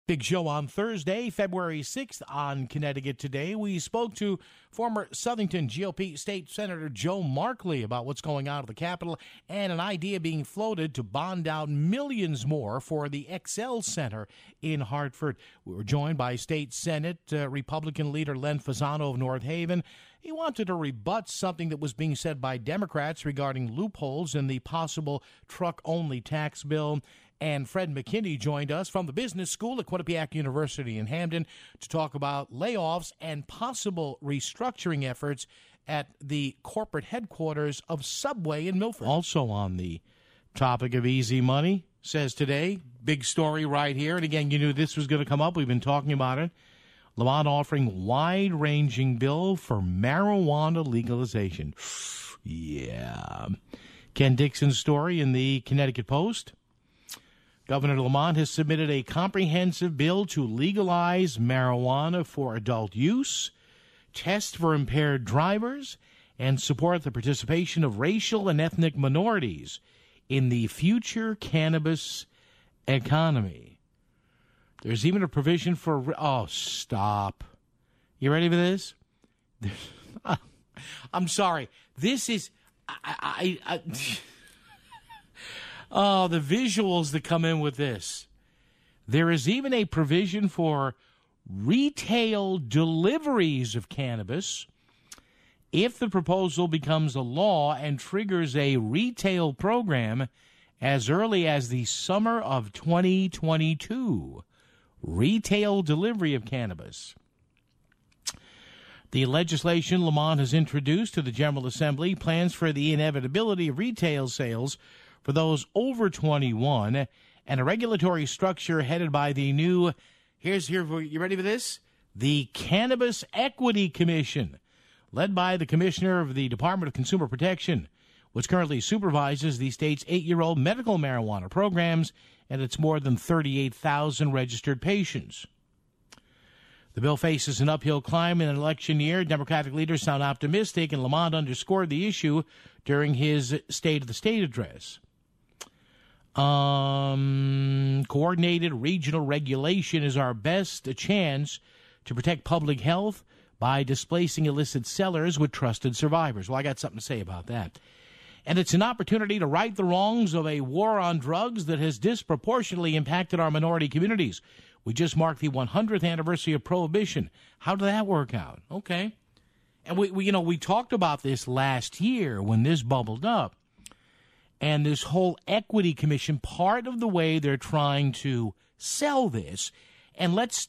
Big show on Thursday, February 6th on Connecticut Today. We spoke to former Southington GOP State Senator Joe Markley about what's going on at the Capitol and an idea being floated to bond out millions more for the XL Center in Hartford. We were joined by State Senate Republican leader Len Fasano of North Haven. He wanted to rebut something that was being said by Democrats regarding loopholes in the possible truck-only tax bill. And Fred McKinney joined us from the business school at Quinnipiac University in Hamden to talk about layoffs and possible restructuring efforts at the corporate headquarters of Subway in Milford. Also on the topic of easy money, says today, big story right here. And again, you knew this was going to come up. We've been talking about it. Lamont offering wide-ranging bill for marijuana legalization. Yeah. Ken Dixon's story in the Connecticut Post. Governor Lamont has submitted a comprehensive bill to legalize marijuana for adult use, test for impaired drivers, and support the participation of racial and ethnic minorities in the future cannabis economy. There's even a provision for... Oh, stop. You ready for this? I'm sorry. This is... Oh, the visuals that come in with this. There is even a provision for retail deliveries of cannabis if the proposal becomes a law and triggers a retail program as early as the summer of 2022. Retail delivery of cannabis. The legislation Lamont has introduced to the General Assembly plans for the inevitability of retail sales for those over 21 and a regulatory structure headed by the new, you ready for this? The Cannabis Equity Commission, led by the Commissioner of the Department of Consumer Protection, which currently supervises the state's 8-year-old medical marijuana programs and its more than 38,000 registered patients. The bill faces an uphill climb in an election year. Democratic leaders sound optimistic, and Lamont underscored the issue during his State of the State address. Coordinated regional regulation is our best chance to protect public health by displacing illicit sellers with trusted survivors. Well, I got something to say about that. And it's an opportunity to right the wrongs of a war on drugs that has disproportionately impacted our minority communities. We just marked the 100th anniversary of Prohibition. How did that work out? Okay. And we talked about this last year when this bubbled up. And this whole equity commission, part of the way they're trying to sell this, and let's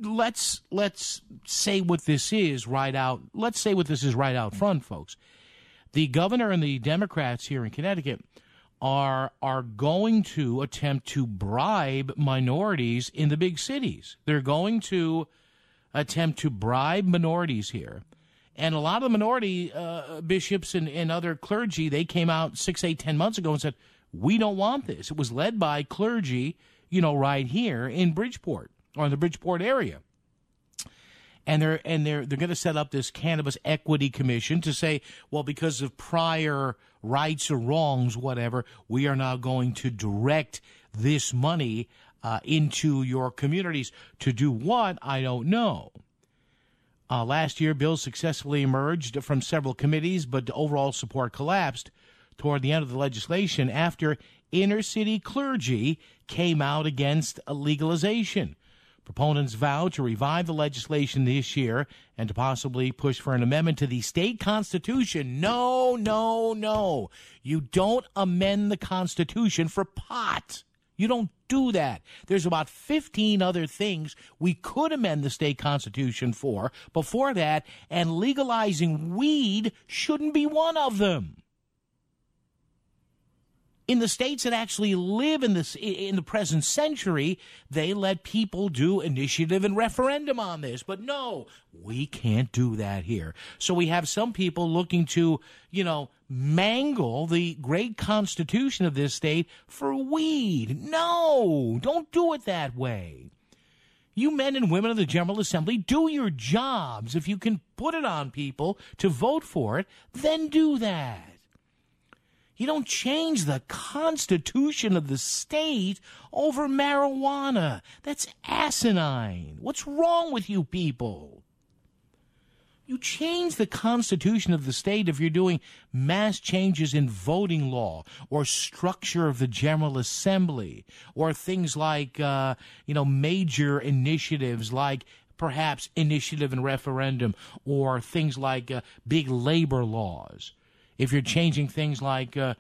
say what this is right out. Let's say what this is right out front, folks. The governor and the Democrats here in Connecticut are going to attempt to bribe minorities in the big cities. They're going to attempt to bribe minorities here. And a lot of the minority bishops and other clergy, they came out 6, 8, 10 months ago and said, we don't want this. It was led by clergy, right here in Bridgeport or in the Bridgeport area. And they're going to set up this Cannabis Equity Commission to say, well, because of prior rights or wrongs, whatever, we are now going to direct this money into your communities. To do what? I don't know. Last year, bills successfully emerged from several committees, but overall support collapsed toward the end of the legislation after inner-city clergy came out against legalization. Proponents vow to revive the legislation this year and to possibly push for an amendment to the state constitution. No, no, no. You don't amend the Constitution for pot. You don't do that. There's about 15 other things we could amend the state constitution for before that, and legalizing weed shouldn't be one of them. In the states that actually live in the present century, they let people do initiative and referendum on this. But no, we can't do that here. So we have some people looking to, mangle the great constitution of this state for weed. No, don't do it that way. You men and women of the General Assembly, do your jobs. If you can put it on people to vote for it, then do that. You don't change the constitution of the state over marijuana. That's asinine. What's wrong with you people? You change the constitution of the state if you're doing mass changes in voting law or structure of the General Assembly or things like, major initiatives like perhaps initiative and referendum or things like big labor laws. If you're changing things like, the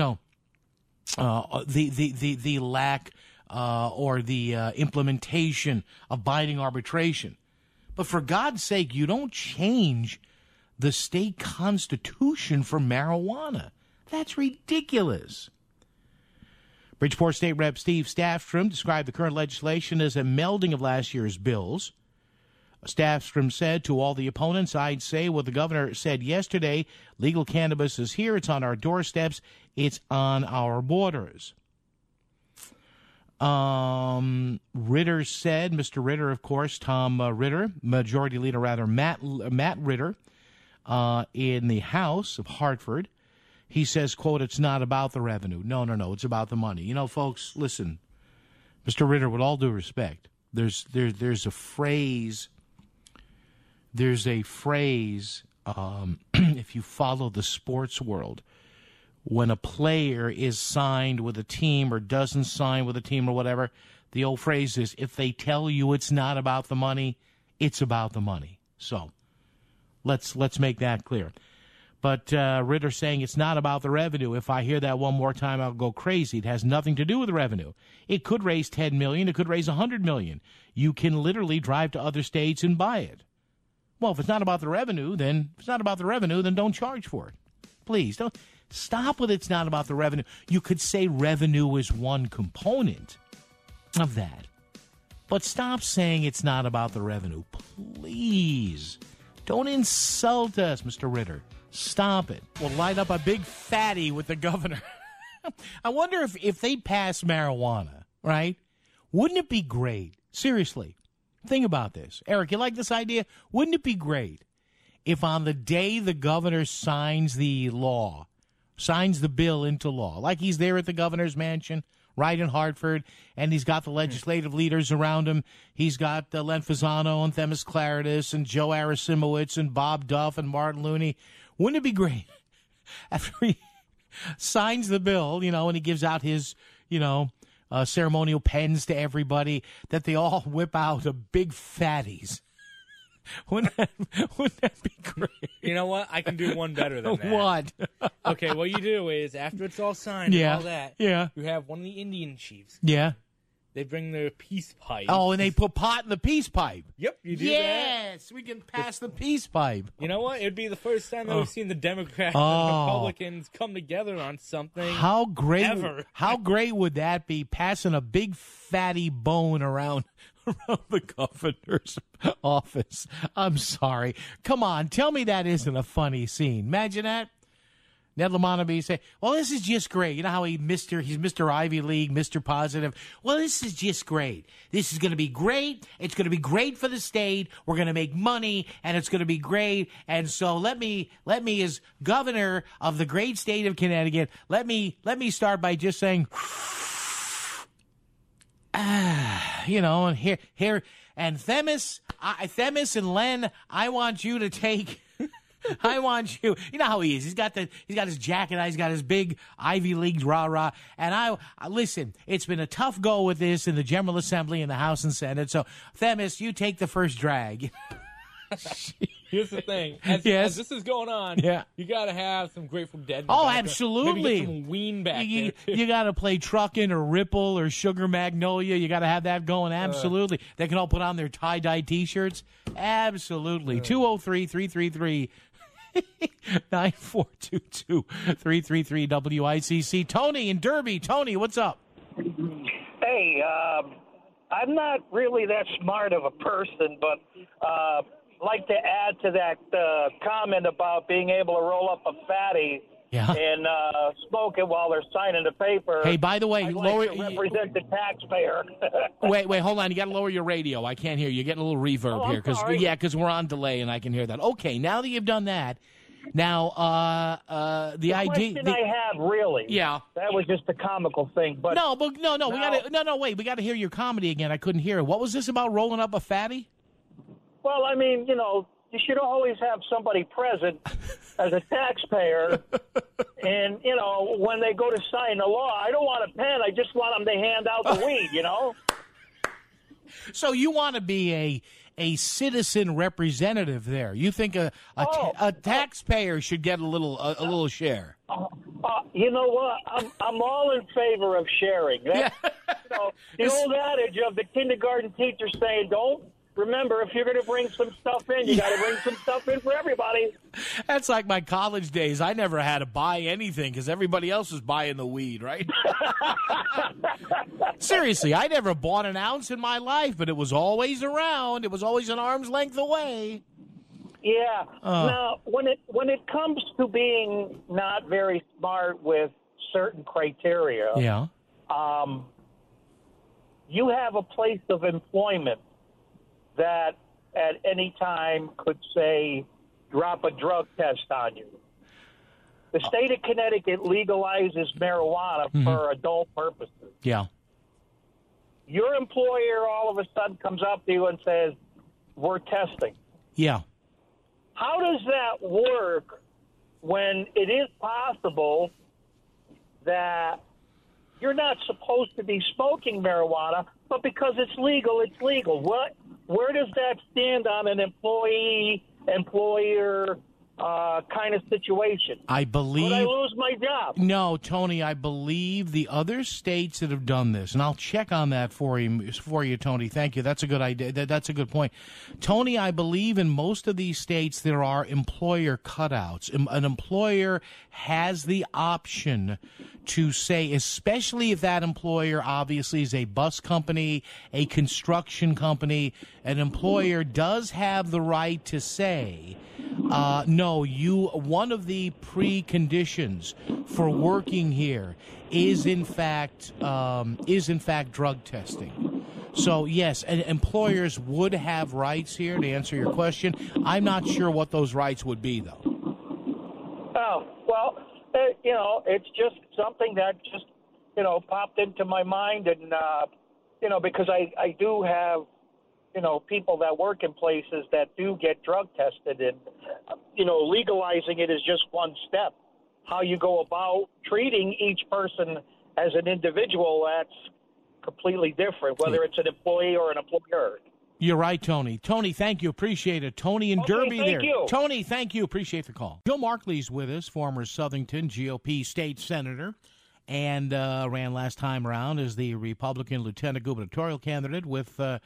lack or the implementation of binding arbitration. But for God's sake, you don't change the state constitution for marijuana. That's ridiculous. Bridgeport State Rep Steve Staffstrom described the current legislation as a melding of last year's bills. Staffstrom said to all the opponents, I'd say what the governor said yesterday, legal cannabis is here, it's on our doorsteps, it's on our borders. Ritter said, Mr. Ritter, of course, Tom Ritter, Majority Leader, rather, Matt Ritter, in the House of Hartford, he says, quote, it's not about the revenue. No, it's about the money. You know, folks, listen, Mr. Ritter, with all due respect, there's a phrase, if you follow the sports world, when a player is signed with a team or doesn't sign with a team or whatever, the old phrase is, if they tell you it's not about the money, it's about the money. So let's make that clear. But Ritter saying it's not about the revenue. If I hear that one more time, I'll go crazy. It has nothing to do with the revenue. It could raise $10 million. It could raise $100 million. You can literally drive to other states and buy it. Well, if it's not about the revenue, then don't charge for it. Please don't. Stop with it's not about the revenue. You could say revenue is one component of that. But stop saying it's not about the revenue. Please. Don't insult us, Mr. Ritter. Stop it. We'll light up a big fatty with the governor. I wonder if they pass marijuana, right? Wouldn't it be great? Seriously. Think about this. Eric, you like this idea? Wouldn't it be great if on the day the governor signs the bill into law, like he's there at the governor's mansion, right in Hartford, and he's got the legislative leaders around him. He's got Len Fasano and Themis Claridis and Joe Arasimowicz and Bob Duff and Martin Looney. Wouldn't it be great after he signs the bill, and he gives out his, ceremonial pens to everybody, that they all whip out a big fatties? Wouldn't that be great? You know what? I can do one better than that. What? Okay, what you do is, after it's all signed and all that, you have one of the Indian chiefs. Yeah. They bring their peace pipe. Oh, and they put pot in the peace pipe. Yep, you do that. Yes, we can pass the peace pipe. You know what? It'd be the first time that we've seen the Democrats and Republicans come together on something. How great! Ever. How great would that be? Passing a big fatty bone around the governor's office. I'm sorry. Come on, tell me that isn't a funny scene. Imagine that. Ned Lamont say, well, this is just great. You know how he's Mr. Ivy League, Mr. Positive. Well, this is just great. This is going to be great. It's going to be great for the state. We're going to make money, and it's going to be great. And so let me, as governor of the great state of Connecticut, let me start by just saying, and here, and Themis and Len, I want you to take. I want you. You know how he is. He's got his jacket on. He's got his big Ivy League rah-rah. And I listen, it's been a tough go with this in the General Assembly and the House and Senate. So, Themis, you take the first drag. Here's the thing. As this is going on, you got to have some Grateful Dead. Oh, absolutely. Maybe get some Ween back there, too. You got to play Truckin' or Ripple or Sugar Magnolia. You got to have that going. Absolutely. They can all put on their tie-dye T-shirts. Absolutely. 203-333. 9422 333 WICC. Tony in Derby. Tony, what's up? Hey, I'm not really that smart of a person, but like to add to that comment about being able to roll up a fatty and smoke it while they're signing the paper. Hey, by the way, represent the taxpayer. wait, hold on. You got to lower your radio. I can't hear you. You're getting a little reverb here because we're on delay and I can hear that. Okay, now that you've done that, Now, the idea. Question I have, really. Yeah. That was just a comical thing, but no. Wait, we got to hear your comedy again. I couldn't hear it. What was this about rolling up a fatty? Well, I mean, you should always have somebody present as a taxpayer, and when they go to sign the law, I don't want a pen. I just want them to hand out the weed. So you want to be a citizen representative there? You think a taxpayer should get a little share? You know what? I'm all in favor of sharing. The old adage of the kindergarten teacher saying, "Don't." Remember, if you're going to bring some stuff in, you got to bring some stuff in for everybody. That's like my college days. I never had to buy anything because everybody else was buying the weed, right? Seriously, I never bought an ounce in my life, but it was always around. It was always an arm's length away. Yeah. Now, when it comes to being not very smart with certain criteria, you have a place of employment that at any time could, say, drop a drug test on you. The state of Connecticut legalizes marijuana for adult purposes. Yeah. Your employer all of a sudden comes up to you and says, "We're testing." Yeah. How does that work when it is possible that you're not supposed to be smoking marijuana, but because it's legal, it's legal? Where does that stand on an employee-employer kind of situation? I believe. Would I lose my job? No, Tony, I believe the other states that have done this, and I'll check on that for you, Tony. Thank you. That's a good idea. That's a good point. Tony, I believe in most of these states there are employer cutouts. An employer has the option to say, especially if that employer obviously is a bus company, a construction company, an employer does have the right to say, no, one of the preconditions for working here is in fact drug testing. So yes, employers would have rights here, to answer your question. I'm not sure what those rights would be, though. Oh, well, it's just something that just, popped into my mind. And, because I do have, people that work in places that do get drug tested. And, legalizing it is just one step. How you go about treating each person as an individual, that's completely different, whether it's an employee or an employer. You're right, Tony. Tony, thank you. Appreciate it. Tony in Derby there. You. Tony, thank you. Appreciate the call. Joe Markley's with us, former Southington GOP state senator, and ran last time around as the Republican lieutenant gubernatorial candidate with Bob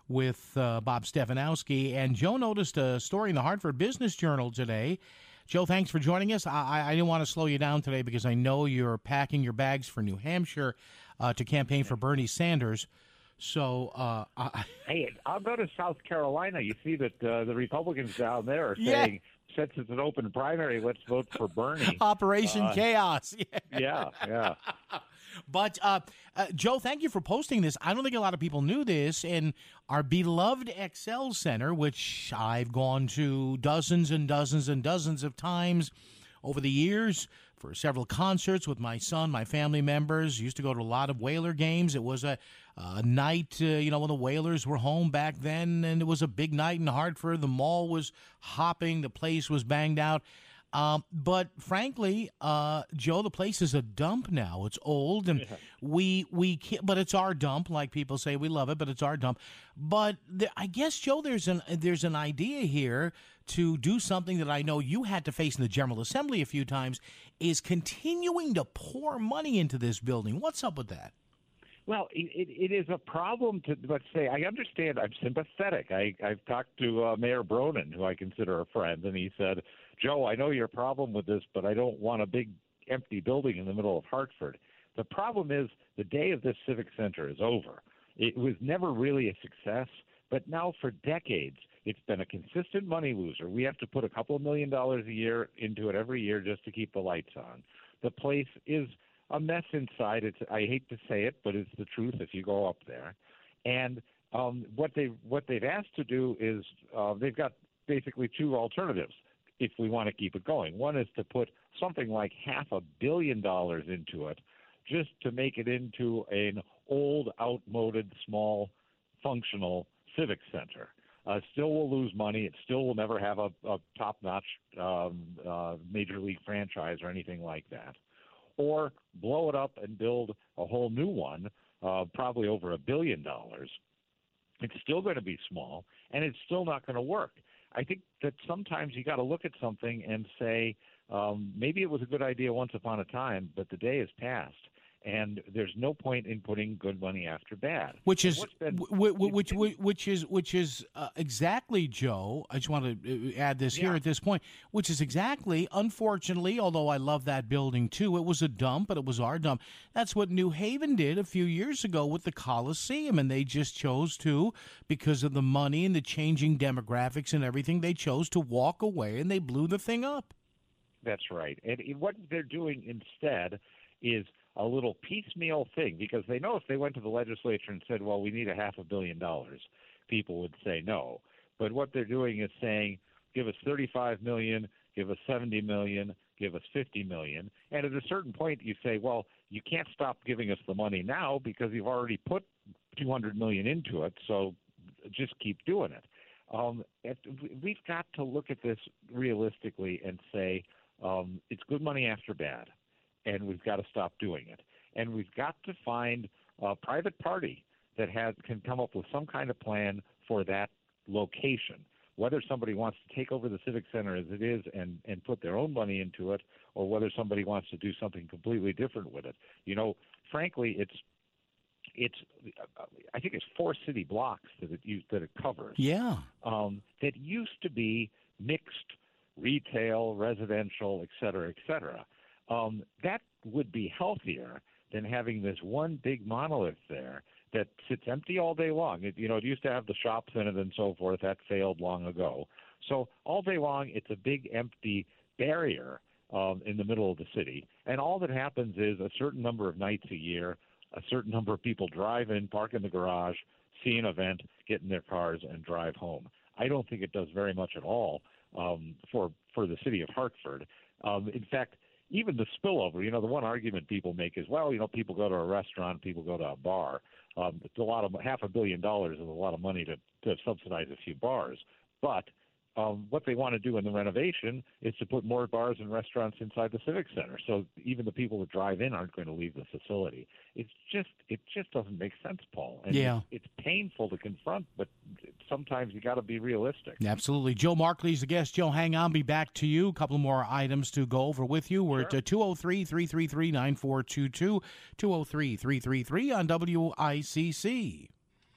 Stefanowski. And Joe noticed a story in the Hartford Business Journal today. Joe, thanks for joining us. I didn't want to slow you down today because I know you're packing your bags for New Hampshire to campaign for Bernie Sanders. So, hey, I'll go to South Carolina. You see that the Republicans down there are saying, since it's an open primary, let's vote for Bernie. Operation Chaos. Yeah. But, Joe, thank you for posting this. I don't think a lot of people knew this. And our beloved XL Center, which I've gone to dozens and dozens and dozens of times over the years for several concerts with my son, my family members, used to go to a lot of Whaler games. It was a night, when the Whalers were home back then, and it was a big night in Hartford. The mall was hopping. The place was banged out. But frankly, Joe, the place is a dump now. It's old, and we can't, but it's our dump. Like people say, we love it, but it's our dump. But I guess, Joe, there's an idea here to do something that I know you had to face in the General Assembly a few times, is continuing to pour money into this building. What's up with that? Well, it is a problem to, let's say, I understand, I'm sympathetic. I've talked to Mayor Bronin, who I consider a friend, and he said, Joe, I know your problem with this, but I don't want a big empty building in the middle of Hartford. The problem is the day of this civic center is over. It was never really a success, but now for decades, it's been a consistent money loser. We have to put a couple of $1 million a year into it every year just to keep the lights on. The place is a mess inside. I hate to say it, but it's the truth if you go up there. And what they've asked to do is they've got basically two alternatives. if we want to keep it going. One is to put something like $500 million into it just to make it into an old, outmoded, small, functional civic center. Still will lose money. It still will never have a top-notch major league franchise or anything like that. Or blow it up and build a whole new one, probably over $1 billion. It's still going to be small, and it's still not going to work. I think that sometimes you got to look at something and say, maybe it was a good idea once upon a time, but the day has passed. And there's no point in putting good money after bad. Which is exactly, Joe. I just want to add this here at this point. Which is exactly, unfortunately, although I love that building too. It was a dump, but it was our dump. That's what New Haven did a few years ago with the Coliseum, and they just chose to, because of the money and the changing demographics and everything, they chose to walk away and they blew the thing up. That's right. And what they're doing instead is a little piecemeal thing, because they know if they went to the legislature and said, well, we need $500 million, people would say no. But what they're doing is saying, give us $35 million, give us $70 million, give us $50 million. And at a certain point, you say, well, you can't stop giving us the money now because you've already put $200 million into it, so just keep doing it. We've got to look at this realistically and say it's good money after bad. And we've got to stop doing it. And we've got to find a private party that can come up with some kind of plan for that location, whether somebody wants to take over the Civic Center as it is and put their own money into it, or whether somebody wants to do something completely different with it. You know, frankly, I think it's 4 city blocks that it covers. Yeah. That used to be mixed retail, residential, et cetera, et cetera. That would be healthier than having this one big monolith there that sits empty all day long. It used to have the shops in it and so forth. That failed long ago. So all day long, it's a big empty barrier in the middle of the city. And all that happens is a certain number of nights a year, a certain number of people drive in, park in the garage, see an event, get in their cars, and drive home. I don't think it does very much at all for the city of Hartford. In fact, even the spillover, the one argument people make is, well, people go to a restaurant, people go to a bar. It's a lot of $500 million is a lot of money to subsidize a few bars. But what they want to do in the renovation is to put more bars and restaurants inside the Civic Center. So even the people that drive in aren't going to leave the facility. It just doesn't make sense, Paul. And it's painful to confront, but sometimes you got to be realistic. Absolutely. Joe Markley's the guest. Joe, hang on. Be back to you. A couple more items to go over with you. We're at 203-333-9422, 203-333 on WICC.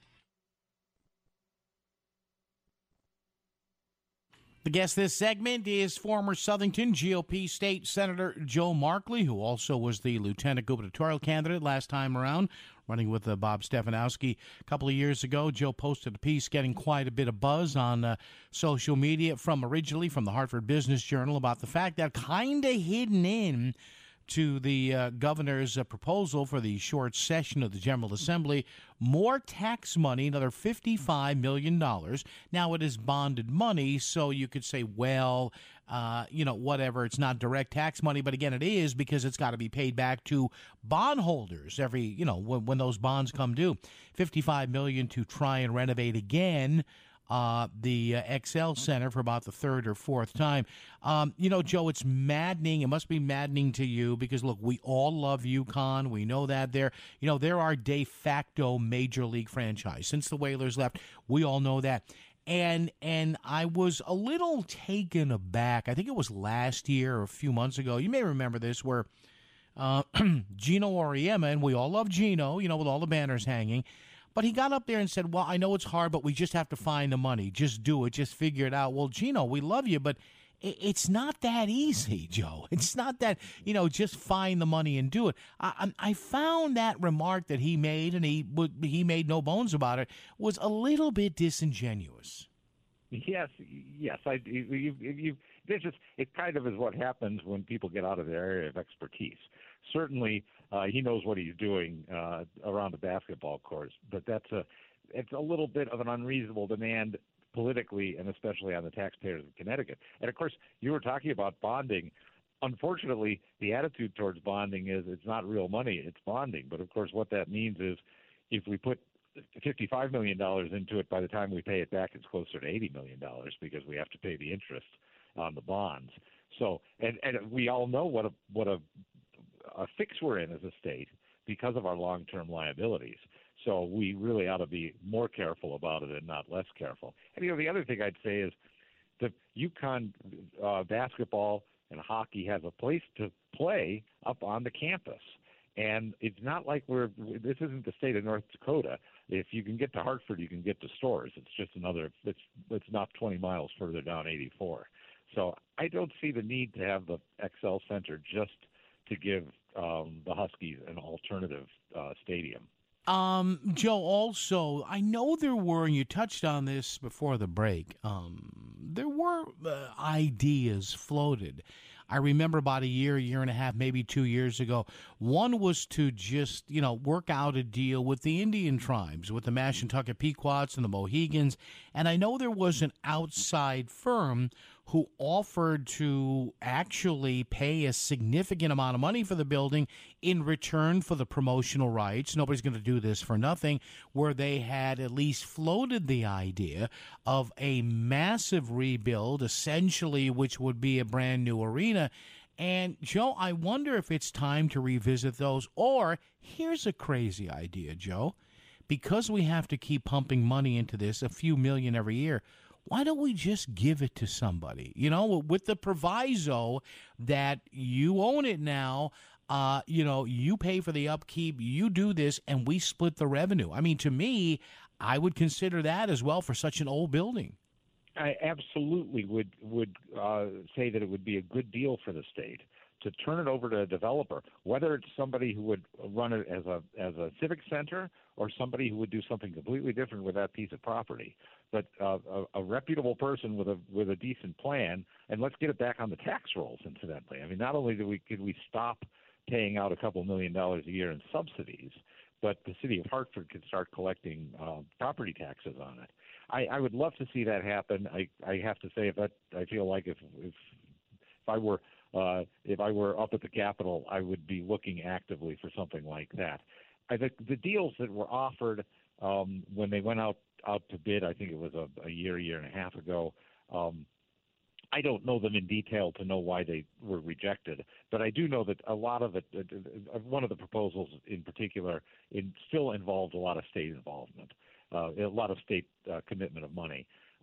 The guest this segment is former Southington GOP State Senator Joe Markley, who also was the lieutenant gubernatorial candidate last time around, running with Bob Stefanowski a couple of years ago. Joe posted a piece getting quite a bit of buzz on social media originally from the Hartford Business Journal about the fact that kind of hidden in to the governor's proposal for the short session of the General Assembly, more tax money, another $55 million. Now, it is bonded money, so you could say, well, whatever, it's not direct tax money. But again, it is, because it's got to be paid back to bondholders when those bonds come due. $55 million to try and renovate again the XL Center for about the third or fourth time. Joe, it's maddening. It must be maddening to you because, look, we all love UConn. We know that they're our de facto major league franchise. Since the Whalers left, we all know that. And I was a little taken aback. I think it was last year or a few months ago. You may remember this, where Gino Auriemma, and we all love Gino, with all the banners hanging, but he got up there and said, well, I know it's hard, but we just have to find the money. Just do it. Just figure it out. Well, Gino, we love you, but it's not that easy, Joe. It's not that, just find the money and do it. I found that remark that he made, and he made no bones about it, was a little bit disingenuous. Yes. It kind of is what happens when people get out of their area of expertise. Certainly, he knows what he's doing around the basketball courts, but it's a little bit of an unreasonable demand politically and especially on the taxpayers of Connecticut. And, of course, you were talking about bonding. Unfortunately, the attitude towards bonding is it's not real money, it's bonding. But, of course, what that means is if we put $55 million into it, by the time we pay it back, it's closer to $80 million because we have to pay the interest on the bonds. So, and we all know what a fix we're in as a state because of our long-term liabilities. So we really ought to be more careful about it and not less careful. And, the other thing I'd say is the UConn basketball and hockey has a place to play up on the campus. And it's not like this isn't the state of North Dakota. If you can get to Hartford, you can get to Storrs. It's just it's not 20 miles further down 84. So I don't see the need to have the XL Center just to give the Huskies an alternative stadium. Joe, also, I know there were, and you touched on this before the break, there were ideas floated. I remember about a year and a half, maybe 2 years ago, one was to just, work out a deal with the Indian tribes, with the Mashantucket Pequots and the Mohegans. And I know there was an outside firm who offered to actually pay a significant amount of money for the building in return for the promotional rights. Nobody's going to do this for nothing, where they had at least floated the idea of a massive rebuild, essentially, which would be a brand new arena. And, Joe, I wonder if it's time to revisit those. Or here's a crazy idea, Joe. Because we have to keep pumping money into this, a few million every year, why don't we just give it to somebody? With the proviso that you own it now, you pay for the upkeep, you do this, and we split the revenue. I mean, to me, I would consider that as well for such an old building. I absolutely would say that it would be a good deal for the state to turn it over to a developer, whether it's somebody who would run it as a civic center or somebody who would do something completely different with that piece of property. But a reputable person with a decent plan, and let's get it back on the tax rolls, incidentally. I mean, not only could we stop paying out a couple $1 million a year in subsidies, but the city of Hartford could start collecting property taxes on it. I would love to see that happen. I have to say, I feel like if I were up at the Capitol, I would be looking actively for something like that. The deals that were offered when they went out to bid, I think it was a year and a half ago. I don't know them in detail to know why they were rejected, but I do know that a lot of it, one of the proposals in particular, still involved a lot of state involvement, a lot of state commitment of money.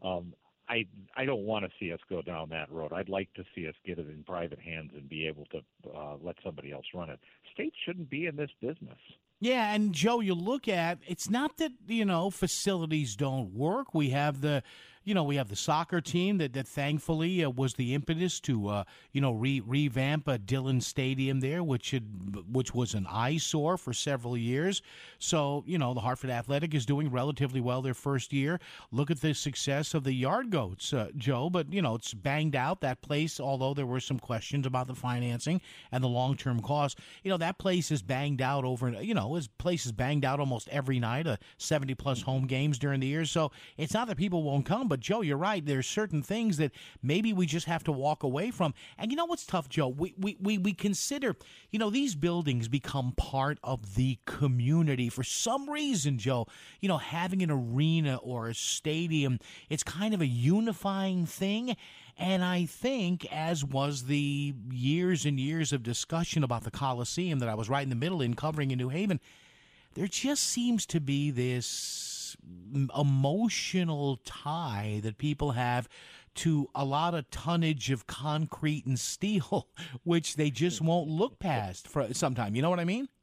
I don't want to see us go down that road. I'd like to see us get it in private hands and be able to let somebody else run it. States shouldn't be in this business. Yeah, and Joe, you look at, it's not that, facilities don't work. We have the soccer team that thankfully was the impetus to, revamp Dillon Stadium there, which was an eyesore for several years. So, the Hartford Athletic is doing relatively well their first year. Look at the success of the Yard Goats, Joe, but, it's banged out, that place, although there were some questions about the financing and the long-term costs. That place is banged out his place is banged out almost every night, 70-plus home games during the year. So it's not that people won't come, but, Joe, you're right. There's certain things that maybe we just have to walk away from. And you know what's tough, Joe? We consider, these buildings become part of the community. For some reason, Joe, having an arena or a stadium, it's kind of a unifying thing. And I think, as was the years and years of discussion about the Coliseum that I was right in the middle in covering in New Haven, there just seems to be this emotional tie that people have to a lot of tonnage of concrete and steel, which they just won't look past for some time. You know what I mean?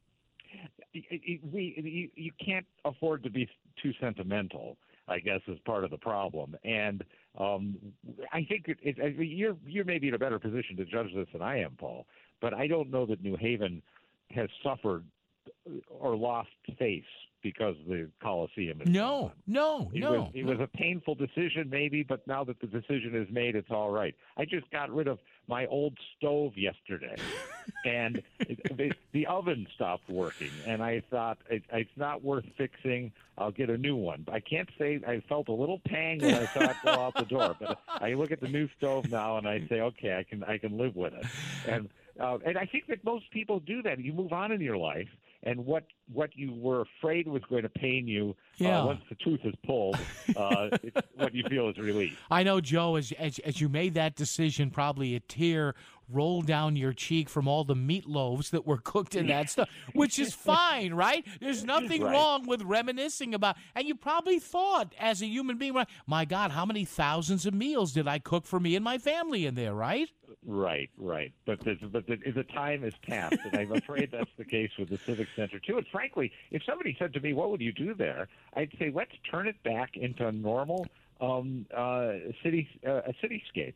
You can't afford to be too sentimental, I guess, is part of the problem. And I think you're maybe in a better position to judge this than I am, Paul. But I don't know that New Haven has suffered or lost face because the Coliseum is No. It was a painful decision, maybe, but now that the decision is made, it's all right. I just got rid of my old stove yesterday, and the oven stopped working, and I thought it's not worth fixing. I'll get a new one. I can't say I felt a little pang when I saw it go out the door, but I look at the new stove now and I say, okay, I can live with it. And I think that most people do that. You move on in your life, and what you were afraid was going to pain you once the tooth is pulled, it's what you feel is relief. I know, Joe, as you made that decision, probably a tear rolled down your cheek from all the meatloaves that were cooked in that stuff, which is fine, right? There's nothing wrong with reminiscing about. And you probably thought, as a human being, my God, how many thousands of meals did I cook for me and my family in there, right? Right. But the time is past, and I'm afraid that's the case with the Civic Center too. And frankly, if somebody said to me, "What would you do there?" I'd say, "Let's turn it back into a normal cityscape.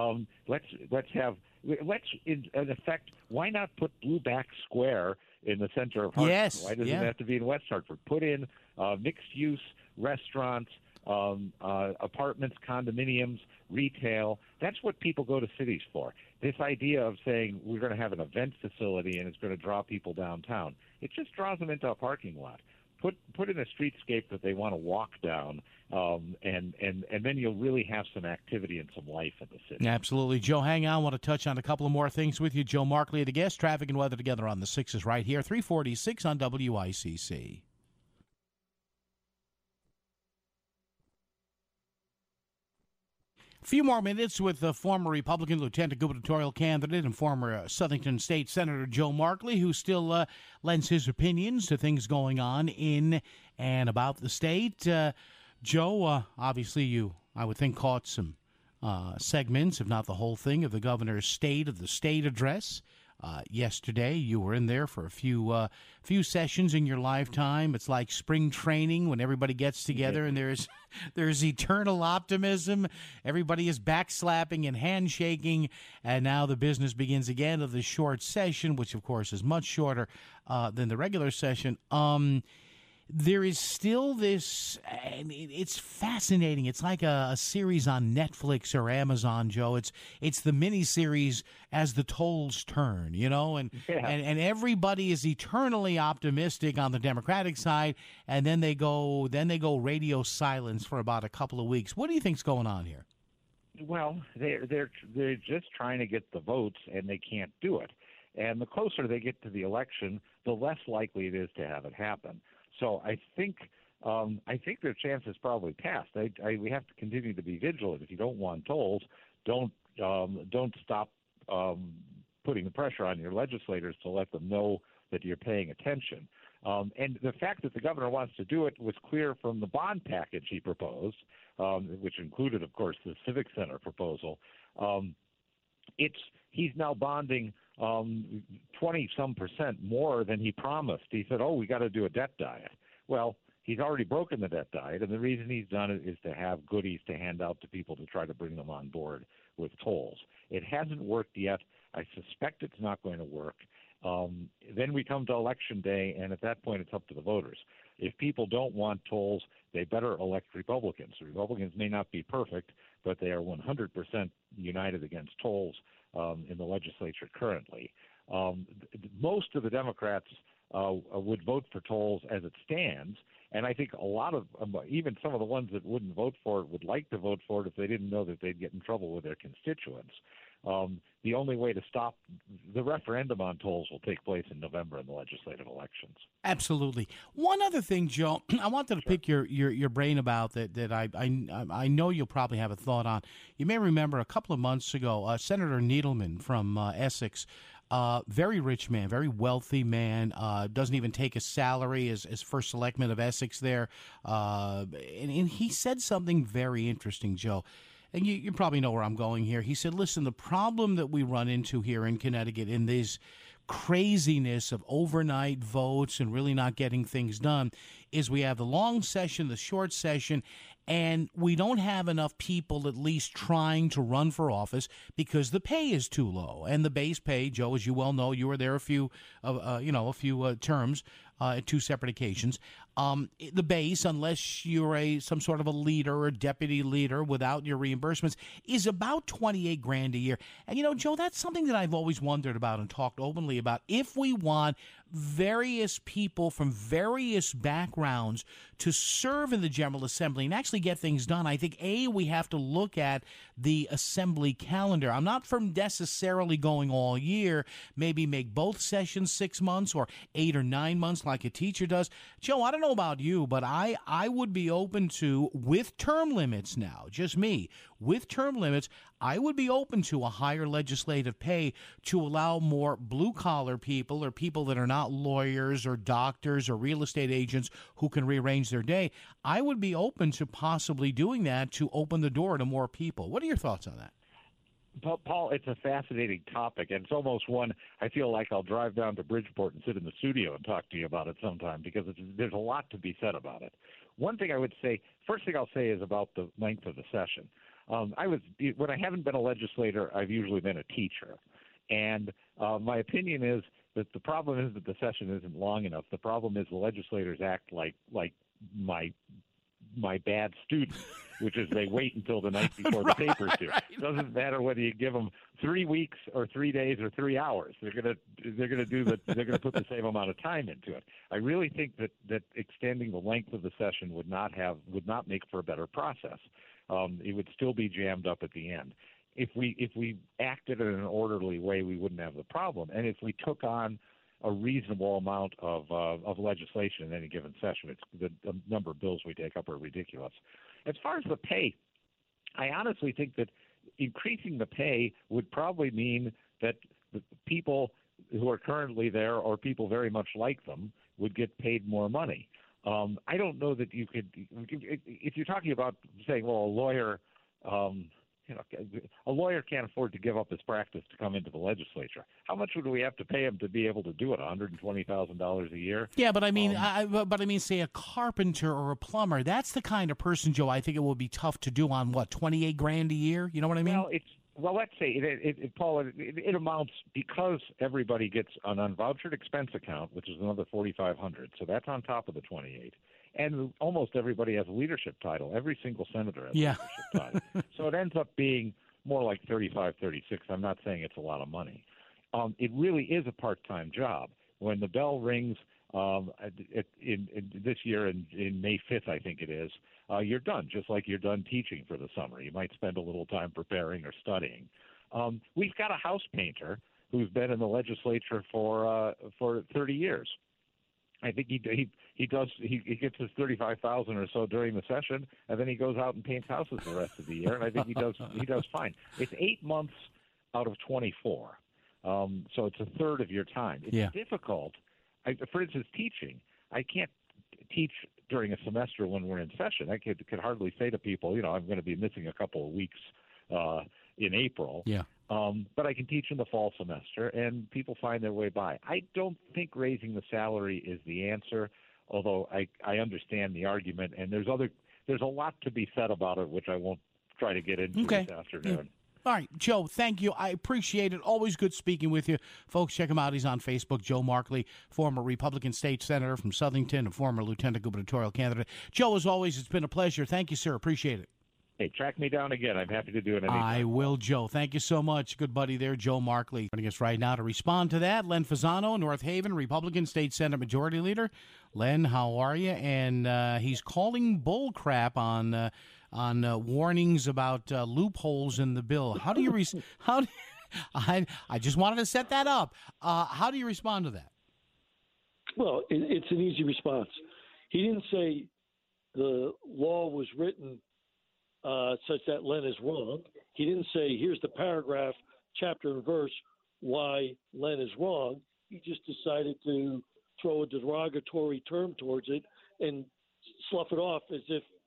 Let's in effect, why not put Blueback Square in the center of Hartford? Yes, Why does it have to be in West Hartford? Put in mixed-use restaurants, apartments, condominiums, retail. That's what people go to cities for. This idea of saying we're going to have an event facility and it's going to draw people downtown, it just draws them into a parking lot. Put in a streetscape that they want to walk down, and then you'll really have some activity and some life in the city. Absolutely. Joe, hang on. I want to touch on a couple of more things with you. Joe Markley, the guest, traffic and weather together on the 6s right here, 346 on WICC. A few more minutes with the former Republican lieutenant gubernatorial candidate and former Southington State Senator Joe Markley, who still lends his opinions to things going on in and about the state. Joe, obviously you, I would think, caught some segments, if not the whole thing, of the governor's State of the State address. Yesterday, you were in there for a few sessions in your lifetime. It's like spring training when everybody gets together and there's eternal optimism. Everybody is backslapping and handshaking, and now the business begins again of the short session, which of course is much shorter than the regular session. There is still this, and it's fascinating. It's like a series on Netflix or Amazon, Joe. It's the miniseries As the Tolls Turn, and everybody is eternally optimistic on the Democratic side, and then they go radio silence for about a couple of weeks. What do you think's going on here? Well, they're just trying to get the votes, and they can't do it. And the closer they get to the election, the less likely it is to have it happen. So I think their chance is probably passed. We have to continue to be vigilant. If you don't want tolls, don't stop putting the pressure on your legislators to let them know that you're paying attention. And the fact that the governor wants to do it was clear from the bond package he proposed, which included, of course, the Civic Center proposal. He's now bonding 20-some% more than he promised. He said, we got to do a debt diet. Well, he's already broken the debt diet, and the reason he's done it is to have goodies to hand out to people to try to bring them on board with tolls. It hasn't worked yet. I suspect it's not going to work. Then we come to Election Day, and at that point it's up to the voters. If people don't want tolls, they better elect Republicans. The Republicans may not be perfect, but they are 100% united against tolls in the legislature currently. Most of the Democrats would vote for tolls as it stands, and I think a lot of even some of the ones that wouldn't vote for it would like to vote for it if they didn't know that they'd get in trouble with their constituents. The only way to stop the referendum on tolls will take place in November in the legislative elections. Absolutely. One other thing, Joe, I wanted to pick your brain about that I know you'll probably have a thought on. You may remember a couple of months ago, Senator Needleman from Essex, very rich man, very wealthy man, doesn't even take a salary as first selectman of Essex there, and he said something very interesting, Joe. And you probably know where I'm going here. He said, listen, the problem that we run into here in Connecticut in this craziness of overnight votes and really not getting things done is we have the long session, the short session, and we don't have enough people at least trying to run for office because the pay is too low. And the base pay, Joe, as you well know, you were there a few terms. at two separate occasions. The base, unless you're some sort of a leader or deputy leader without your reimbursements, is about $28,000 a year. And, Joe, that's something that I've always wondered about and talked openly about. If we want various people from various backgrounds to serve in the General Assembly and actually get things done, I think, we have to look at the Assembly calendar. I'm not for necessarily going all year, maybe make both sessions 6 months or 8 or 9 months like a teacher does. Joe, I don't know about you, but I would be open to, with term limits now, just me, with term limits, I would be open to a higher legislative pay to allow more blue-collar people or people that are not lawyers or doctors or real estate agents who can rearrange their day. I would be open to possibly doing that to open the door to more people. What are your thoughts on that? Paul, it's a fascinating topic, and it's almost one I feel like I'll drive down to Bridgeport and sit in the studio and talk to you about it sometime, because there's a lot to be said about it. One thing I would say, first thing I'll say is about the length of the session. When I haven't been a legislator, I've usually been a teacher. And my opinion is that the problem is that the session isn't long enough. The problem is the legislators act like my bad student, which is they wait until the night before the papers do. It doesn't matter whether you give them 3 weeks or 3 days or 3 hours. They're going to put the same amount of time into it. I really think that extending the length of the session would not make for a better process. It would still be jammed up at the end. If we acted in an orderly way, we wouldn't have the problem. And if we took on a reasonable amount of legislation in any given session, the number of bills we take up are ridiculous. As far as the pay, I honestly think that increasing the pay would probably mean that the people who are currently there or people very much like them would get paid more money. I don't know that you could, if you're talking about saying, well, a lawyer can't afford to give up his practice to come into the legislature. How much would we have to pay him to be able to do it? $120,000 a year? Yeah, but I mean, say a carpenter or a plumber. That's the kind of person, Joe, I think it will be tough to do on what, $28,000 a year? You know what I mean? Well, let's say Paul, it amounts, because everybody gets an unvouchered expense account, which is another $4,500. So that's on top of the 28. And almost everybody has a leadership title. Every single senator has a leadership title. So it ends up being more like 35, 36. I'm not saying it's a lot of money. It really is a part-time job. When the bell rings in this year, in May 5th, I think it is, you're done, just like you're done teaching for the summer. You might spend a little time preparing or studying. We've got a house painter who's been in the legislature for 30 years. I think he gets his $35,000 or so during the session, and then he goes out and paints houses the rest of the year, and I think he does fine. It's 8 months out of 24, so it's a third of your time. It's difficult. For instance, teaching. I can't teach during a semester when we're in session. I could hardly say to people, I'm going to be missing a couple of weeks in April. Yeah. But I can teach in the fall semester, and people find their way by. I don't think raising the salary is the answer, although I understand the argument, and there's a lot to be said about it, which I won't try to get into this afternoon. Yeah. All right, Joe, thank you. I appreciate it. Always good speaking with you. Folks, check him out. He's on Facebook. Joe Markley, former Republican state senator from Southington, a former lieutenant gubernatorial candidate. Joe, as always, it's been a pleasure. Thank you, sir. Appreciate it. Hey, track me down again. I'm happy to do it anytime. I will, Joe. Thank you so much. Good buddy there, Joe Markley. Joining us right now to respond to that, Len Fasano, North Haven, Republican State Senate Majority Leader. Len, how are you? And he's calling bull crap on warnings about loopholes in the bill. How do you I just wanted to set that up. How do you respond to that? Well, it's an easy response. He didn't say the law was written such that Len is wrong. He didn't say, here's the paragraph, chapter and verse, why Len is wrong. He just decided to throw a derogatory term towards it and slough it off as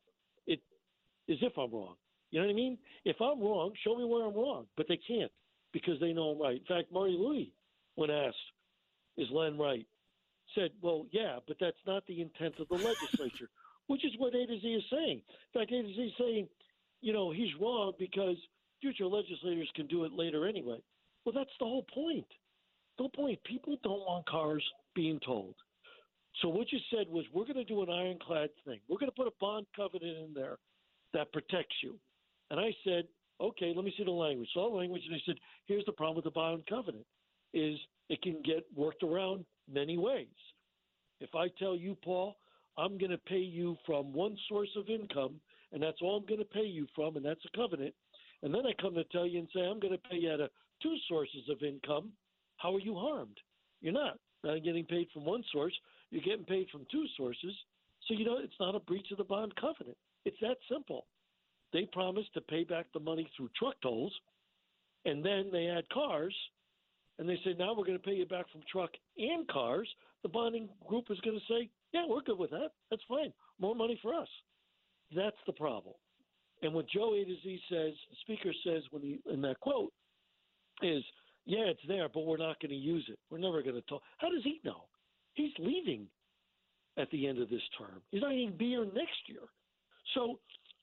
if I'm wrong. You know what I mean? If I'm wrong, show me where I'm wrong. But they can't, because they know I'm right. In fact, Marty Louie, when asked, is Len right, said, well, yeah, but that's not the intent of the legislature, which is what A to Z is saying. In fact, A to Z is saying, he's wrong because future legislators can do it later anyway. Well, that's the whole point. The whole point. People don't want cars being told. So what you said was, we're going to do an ironclad thing. We're going to put a bond covenant in there that protects you. And I said, okay, let me see the language. Saw the language, and I said, here's the problem with the bond covenant, is it can get worked around many ways. If I tell you, Paul, I'm going to pay you from one source of income, and that's all I'm going to pay you from, and that's a covenant, and then I come to tell you and say, I'm going to pay you out of two sources of income, how are you harmed? You're not. Not getting paid from one source. You're getting paid from two sources. So, it's not a breach of the bond covenant. It's that simple. They promised to pay back the money through truck tolls, and then they add cars, and they say, now we're going to pay you back from truck and cars. The bonding group is going to say, yeah, we're good with that. That's fine. More money for us. That's the problem. And what Joe A to Z says, the speaker says in that quote, is, yeah, it's there, but we're not going to use it. We're never going to talk. How does he know? He's leaving at the end of this term. He's not going to be here next year. So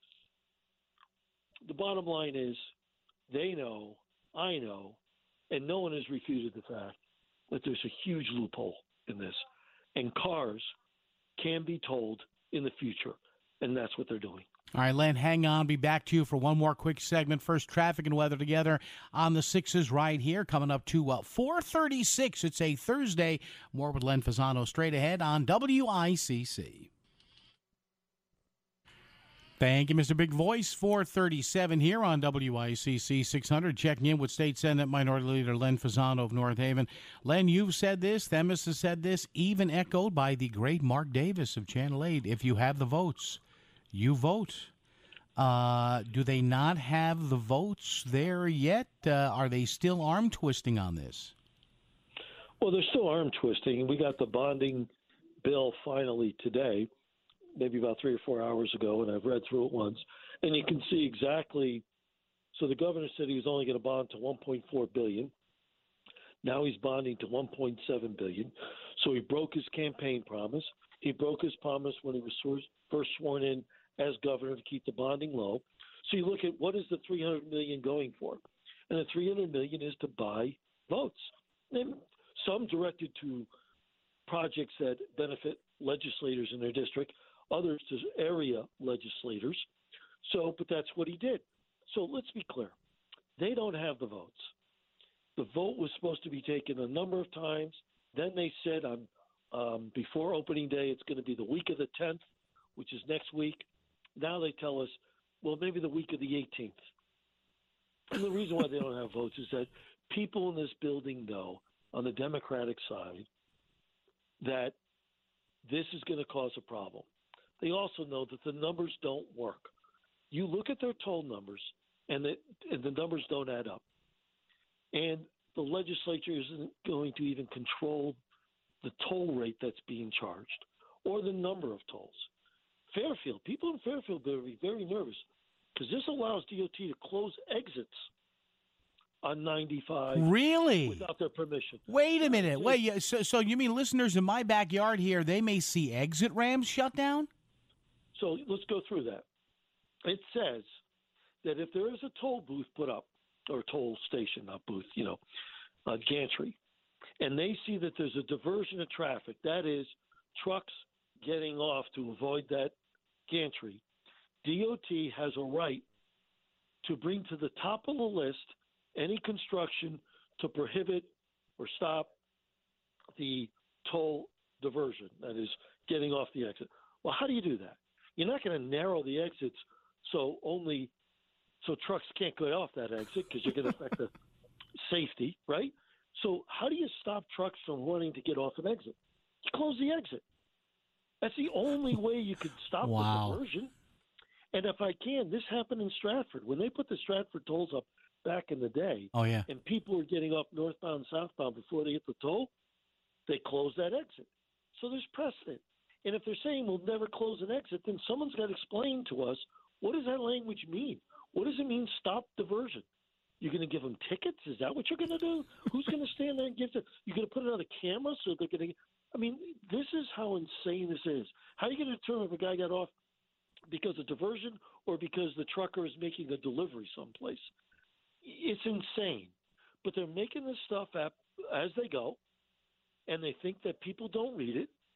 the bottom line is, they know, I know, and no one has refuted the fact that there's a huge loophole in this. And cars can be told in the future, and that's what they're doing. All right, Len, hang on. Be back to you for one more quick segment. First, traffic and weather together on the Sixes right here. Coming up to 4:36. It's a Thursday. More with Len Fasano straight ahead on WICC. Thank you, Mr. Big Voice. 437 here on WICC 600. Checking in with State Senate Minority Leader Len Fasano of North Haven. Len, you've said this. Themis has said this, even echoed by the great Mark Davis of Channel 8. If you have the votes, you vote. Do they not have the votes there yet? Are they still arm twisting on this? Well, they're still arm twisting. We got the bonding bill finally today, maybe about 3 or 4 hours ago, and I've read through it once. And you can see exactly. So the governor said he was only going to bond to $1.4 billion. Now he's bonding to $1.7 billion. So he broke his campaign promise. He broke his promise when he was first sworn in as governor to keep the bonding low. So you look at, what is the $300 million going for? And the $300 million is to buy votes. And some directed to projects that benefit legislators in their district, others to area legislators. So, but that's what he did. So let's be clear. They don't have the votes. The vote was supposed to be taken a number of times. Then they said before opening day, it's going to be the week of the 10th, which is next week. Now they tell us, well, maybe the week of the 18th. And the reason why they don't have votes is that people in this building know, on the Democratic side, that this is going to cause a problem. They also know that the numbers don't work. You look at their toll numbers, and the numbers don't add up. And the legislature isn't going to even control the toll rate that's being charged or the number of tolls. Fairfield, people in Fairfield better be very nervous because this allows DOT to close exits on 95. Really? Without their permission. Wait a minute. Wait. So you mean listeners in my backyard here, they may see exit ramps shut down? So let's go through that. It says that if there is a toll booth put up, or toll station, not booth, gantry, and they see that there's a diversion of traffic, that is trucks getting off to avoid that gantry, DOT has a right to bring to the top of the list any construction to prohibit or stop the toll diversion, that is getting off the exit. Well, how do you do that? You're not going to narrow the exits so trucks can't go off that exit because you're going to affect the safety, right? So how do you stop trucks from wanting to get off an exit? You close the exit. That's the only way you could stop the diversion. And if I can, this happened in Stratford. When they put the Stratford tolls up back in the day, and people were getting off northbound and southbound before they hit the toll, they closed that exit. So there's precedent. And if they're saying we'll never close an exit, then someone's got to explain to us, what does that language mean? What does it mean, stop diversion? You're going to give them tickets? Is that what you're going to do? Who's going to stand there and give them? You're going to put another camera so they're going to – I mean, this is how insane this is. How are you going to determine if a guy got off because of diversion or because the trucker is making a delivery someplace? It's insane. But they're making this stuff up as they go, and they think that people don't read it.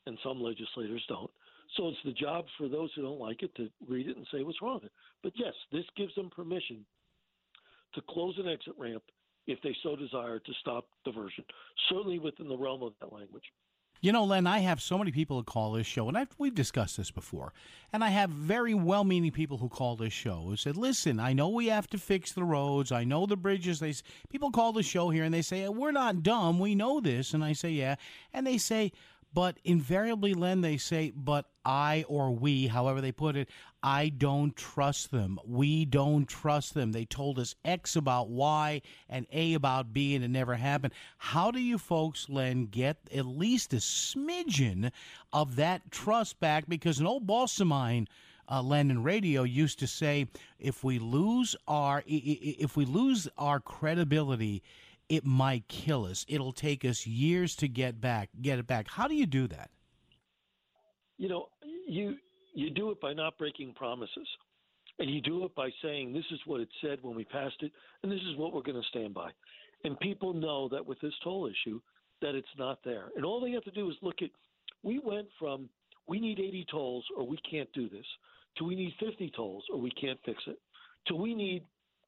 and some legislators don't. So it's the job for those who don't like it to read it and say what's wrong with it. But yes, this gives them permission to close an exit ramp if they so desire to stop diversion, certainly within the realm of that language. You know, Len, I have so many people who call this show, and we've discussed this before, and I have very well-meaning people who call this show who said, listen, I know we have to fix the roads, I know the bridges. People call the show here, and they say, we're not dumb, we know this, and I say, yeah, and they say, but invariably, Len, they say, but I or we, however they put it, I don't trust them. We don't trust them. They told us X about Y and A about B, and it never happened. How do you folks, Len, get at least a smidgen of that trust back? Because an old boss of mine, Len, in radio, used to say, if we lose our credibility, it might kill us. It'll take us years to get it back. How do you do that? You know, you do it by not breaking promises. And you do it by saying, this is what it said when we passed it, and this is what we're going to stand by. And people know that with this toll issue, that it's not there. And all they have to do is look at, we went from, we need 80 tolls or we can't do this, to we need 50 tolls or we can't fix it, to we need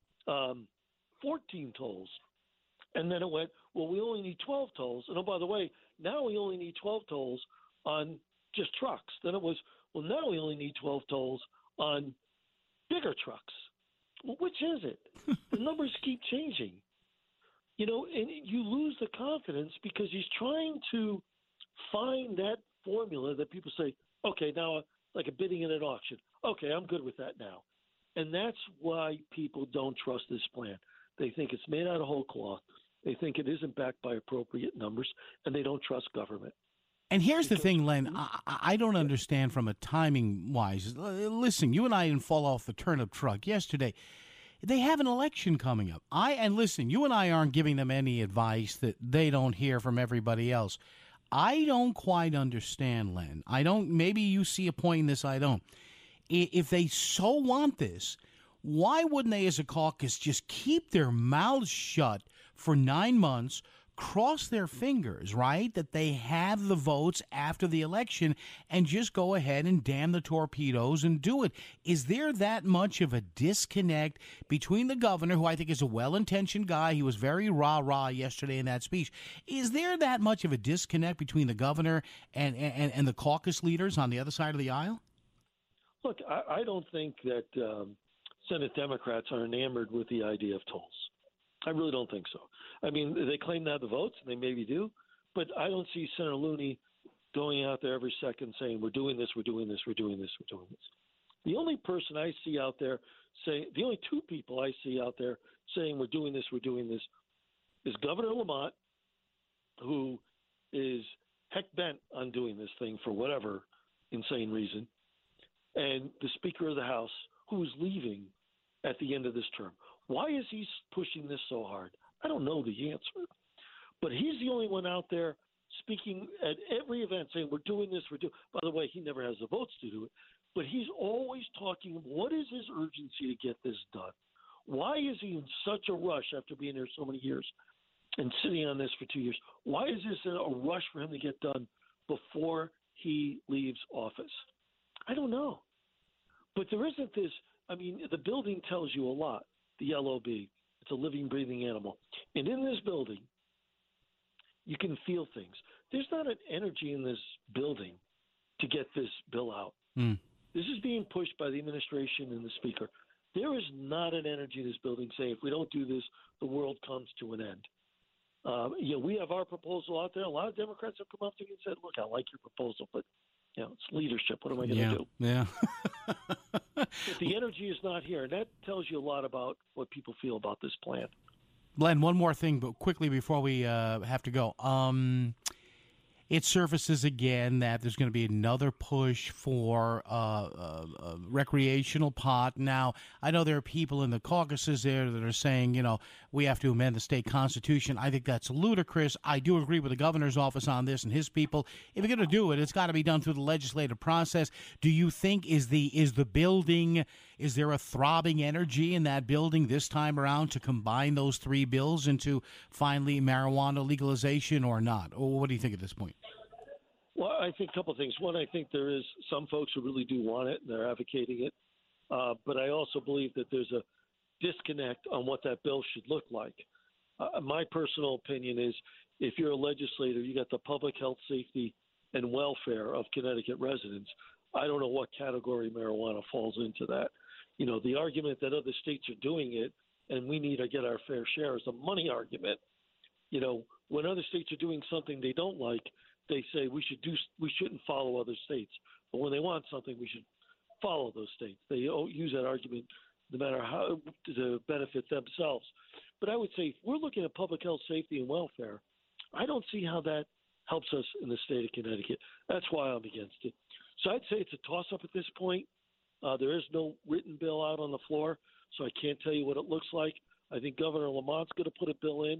14 tolls. And then it went, well, we only need 12 tolls. And, oh, by the way, now we only need 12 tolls on just trucks. Then it was, well, now we only need 12 tolls on bigger trucks. Well, which is it? The numbers keep changing. You know, and you lose the confidence because he's trying to find that formula that people say, okay, now like a bidding in an auction. Okay, I'm good with that now. And that's why people don't trust this plan. They think it's made out of whole cloth. They think it isn't backed by appropriate numbers, and they don't trust government. And here's the thing, Len, I don't understand from a timing-wise. Listen, you and I didn't fall off the turnip truck yesterday. They have an election coming up. And listen, you and I aren't giving them any advice that they don't hear from everybody else. I don't quite understand, Len. Maybe you see a point in this, I don't. If they so want this, why wouldn't they as a caucus just keep their mouths shut for 9 months, cross their fingers, right, that they have the votes after the election, and just go ahead and damn the torpedoes and do it? Is there that much of a disconnect between the governor, who I think is a well-intentioned guy, he was very rah-rah yesterday in that speech, is there that much of a disconnect between the governor and the caucus leaders on the other side of the aisle? Look, I don't think that Senate Democrats are enamored with the idea of tolls. I really don't think so. I mean, they claim to have the votes, and they maybe do, but I don't see Senator Looney going out there every second saying, we're doing this, we're doing this, we're doing this, we're doing this. The only person I see out there saying, the only two people I see out there saying we're doing this, is Governor Lamont, who is heck bent on doing this thing for whatever insane reason, and the Speaker of the House, who's leaving at the end of this term. Why is he pushing this so hard? I don't know the answer. But he's the only one out there speaking at every event saying, we're doing this, By the way, he never has the votes to do it. But he's always talking, what is his urgency to get this done? Why is he in such a rush after being here so many years and sitting on this for 2 years? Why is this a rush for him to get done before he leaves office? I don't know. But there isn't this, I mean, the building tells you a lot, the LOB. It's a living, breathing animal. And in this building, you can feel things. There's not an energy in this building to get this bill out. This is being pushed by the administration and the Speaker. There is not an energy in this building saying, if we don't do this, the world comes to an end. We have our proposal out there. A lot of Democrats have come up to me and said, look, I like your proposal, but it's leadership. What am I going to do? Yeah. But the energy is not here, and that tells you a lot about what people feel about this plan. Len, one more thing, but quickly before we have to go. It surfaces again that there's going to be another push for a recreational pot. Now, I know there are people in the caucuses there that are saying, we have to amend the state constitution. I think that's ludicrous. I do agree with the governor's office on this and his people. If you're going to do it, it's got to be done through the legislative process. Do you think is the building, is there a throbbing energy in that building this time around to combine those three bills into finally marijuana legalization or not? Or what do you think at this point? Well, I think a couple of things. One, I think there is some folks who really do want it and they're advocating it. But I also believe that there's a disconnect on what that bill should look like. My personal opinion is if you're a legislator, you got the public health, safety, and welfare of Connecticut residents. I don't know what category marijuana falls into that. You know, the argument that other states are doing it and we need to get our fair share is a money argument. You know, when other states are doing something they don't like, they say we shouldn't follow other states. But when they want something, we should follow those states. They use that argument no matter how to benefit themselves. But I would say if we're looking at public health, safety, and welfare, I don't see how that helps us in the state of Connecticut. That's why I'm against it. So I'd say it's a toss-up at this point. There is no written bill out on the floor, so I can't tell you what it looks like. I think Governor Lamont's going to put a bill in.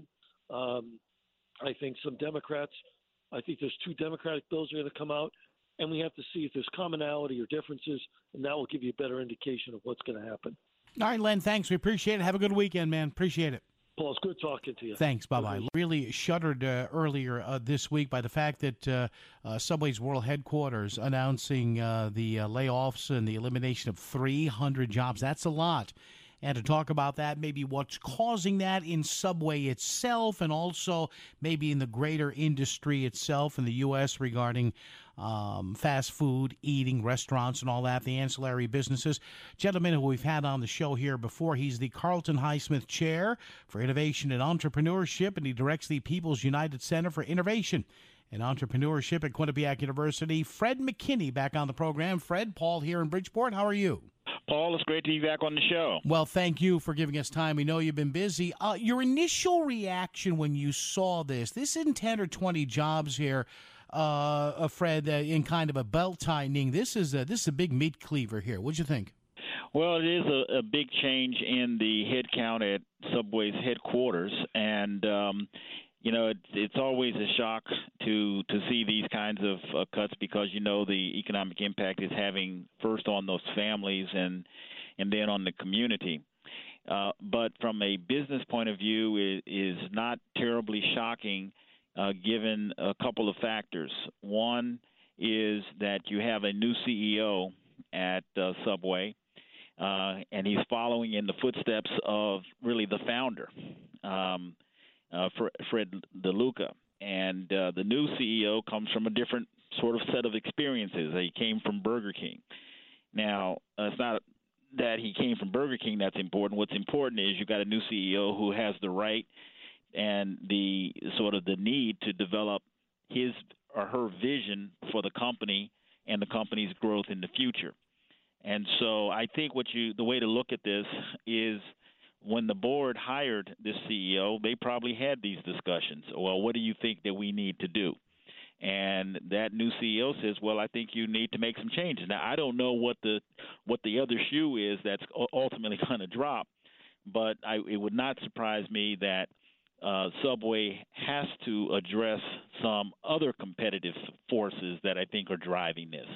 I think some Democrats, I think there's 2 Democratic bills that are going to come out, and we have to see if there's commonality or differences, and that will give you a better indication of what's going to happen. All right, Len, thanks. We appreciate it. Have a good weekend, man. Appreciate it. Paul, it's good talking to you. Thanks. Bye-bye. Really shuddered earlier this week by the fact that Subway's world headquarters announcing the layoffs and the elimination of 300 jobs. That's a lot. And to talk about that, maybe what's causing that in Subway itself and also maybe in the greater industry itself in the U.S. regarding fast food, eating, restaurants, and all that, the ancillary businesses. Gentleman who we've had on the show here before, he's the Carlton Highsmith Chair for Innovation and Entrepreneurship, and he directs the People's United Center for Innovation and Entrepreneurship at Quinnipiac University. Fred McKinney back on the program. Fred, Paul here in Bridgeport. How are you? Paul, it's great to be back on the show. Well, thank you for giving us time. We know you've been busy. Your initial reaction when you saw this isn't 10 or 20 jobs here, Fred, in kind of a belt tightening. This is a big meat cleaver here. What'd you think? Well, it is a big change in the head count at Subway's headquarters, and you know, it's always a shock to see these kinds of cuts because, you know, the economic impact is having first on those families and then on the community. But from a business point of view, it is not terribly shocking given a couple of factors. One is that you have a new CEO at Subway, and he's following in the footsteps of really the founder, Fred DeLuca. And the new CEO comes from a different sort of set of experiences. He came from Burger King. Now, it's not that he came from Burger King that's important. What's important is you got a new CEO who has the right and the sort of the need to develop his or her vision for the company and the company's growth in the future. And so I think the way to look at this is when the board hired this CEO, they probably had these discussions. Well, what do you think that we need to do? And that new CEO says, well, I think you need to make some changes. Now, I don't know what the other shoe is that's ultimately going to drop, but it would not surprise me that Subway has to address some other competitive forces that I think are driving this.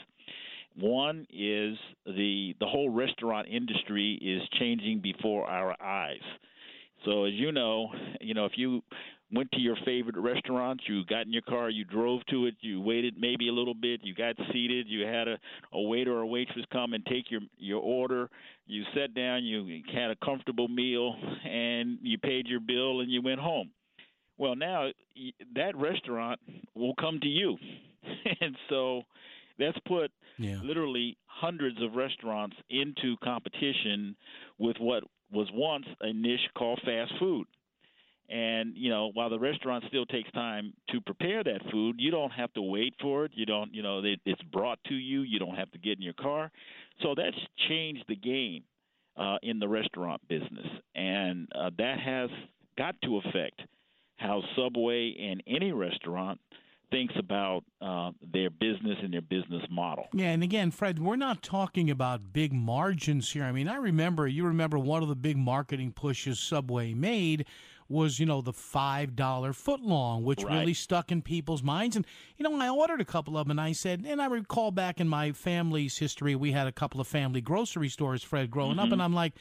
One is the whole restaurant industry is changing before our eyes. So as you know, if you went to your favorite restaurant, you got in your car, you drove to it, you waited maybe a little bit, you got seated, you had a waiter or a waitress come and take your order, you sat down, you had a comfortable meal, and you paid your bill and you went home. Well, now that restaurant will come to you. And so that's put literally hundreds of restaurants into competition with what was once a niche called fast food. And, while the restaurant still takes time to prepare that food, you don't have to wait for it. You don't, it's brought to you. You don't have to get in your car. So that's changed the game in the restaurant business. And that has got to affect how Subway and any restaurant thinks about their business and their business model. Yeah, and again, Fred, we're not talking about big margins here. I mean, you remember one of the big marketing pushes Subway made was, the $5 footlong, which really stuck in people's minds. And, I ordered a couple of them, and I said, and I recall back in my family's history, we had a couple of family grocery stores, Fred, growing up, and I'm like,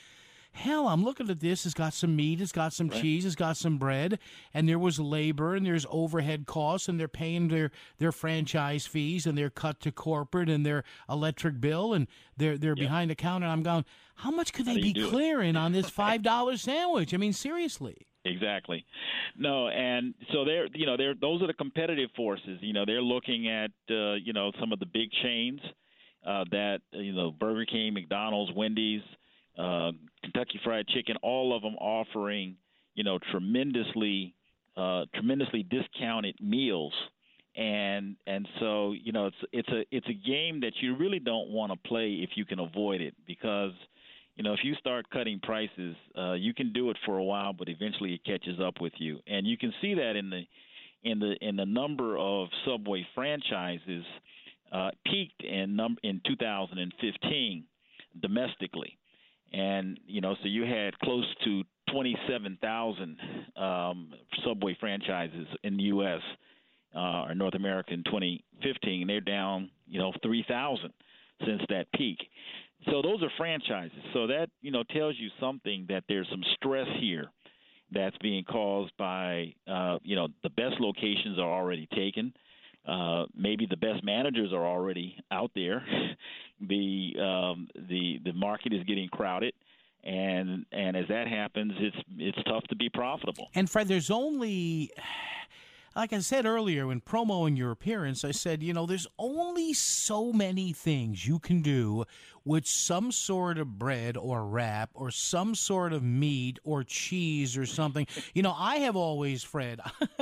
hell, I'm looking at this. It's got some meat, it's got some cheese, it's got some bread, and there was labor, and there's overhead costs, and they're paying their franchise fees, and they're cut to corporate, and their electric bill, and they're behind the counter. And I'm going, how much could they be clearing on this $5 sandwich? I mean, seriously. Exactly. No, and so those are the competitive forces. They're looking at some of the big chains that Burger King, McDonald's, Wendy's, Kentucky Fried Chicken, all of them offering tremendously discounted meals. And so it's a game that you really don't want to play if you can avoid it, because if you start cutting prices, you can do it for a while, but eventually it catches up with you. And you can see that in the number of Subway franchises peaked in 2015 domestically, and so you had close to 27,000 Subway franchises in the U.S. Or North America in 2015. They're down 3,000 since that peak. So those are franchises. So that, tells you something, that there's some stress here that's being caused by, the best locations are already taken. Maybe the best managers are already out there. The market is getting crowded. And as that happens, it's tough to be profitable. And Fred, there's only, like I said earlier when promoting your appearance, I said, there's only so many things you can do with some sort of bread or wrap or some sort of meat or cheese or something. I have always, Fred,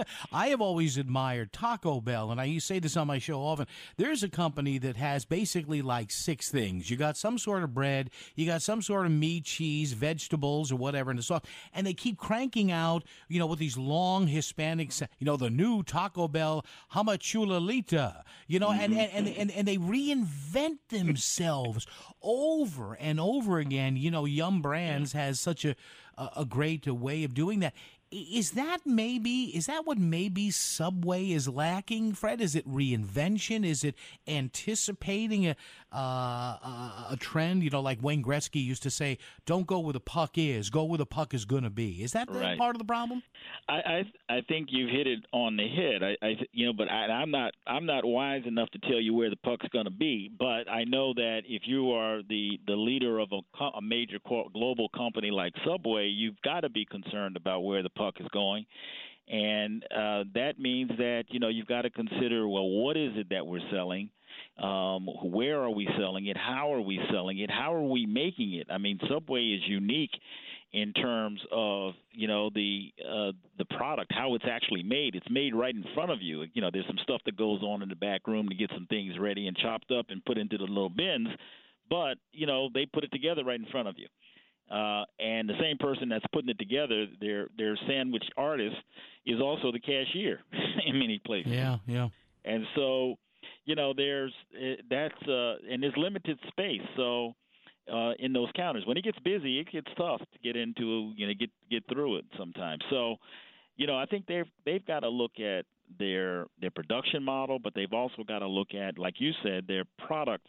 admired Taco Bell, and I used to say this on my show often. There's a company that has basically like 6 things. You got some sort of bread, you got some sort of meat, cheese, vegetables, or whatever in the sauce, and they keep cranking out, with these long Hispanic, the new Taco Bell Hamachulalita, and they reinvent themselves over and over again. Yum Brands has such a great way of doing that. Is that what maybe Subway is lacking, Fred? Is it reinvention? Is it anticipating a trend? Like Wayne Gretzky used to say, "Don't go where the puck is, go where the puck is going to be." Is that part of the problem? I think you've hit it on the head. But I'm not wise enough to tell you where the puck's going to be. But I know that if you are the leader of a major global company like Subway, you've got to be concerned about where the puck is going. And that means that, you've got to consider, well, what is it that we're selling? Where are we selling it? How are we selling it? How are we making it? I mean, Subway is unique in terms of, the product, how it's actually made. It's made right in front of you. There's some stuff that goes on in the back room to get some things ready and chopped up and put into the little bins. But, they put it together right in front of you. And the same person that's putting it together, their sandwich artist, is also the cashier in many places. Yeah. And so, there's limited space. So in those counters, when it gets busy, it gets tough to get into, get through it sometimes. So, I think they've got to look at their production model, but they've also got to look at, like you said, their product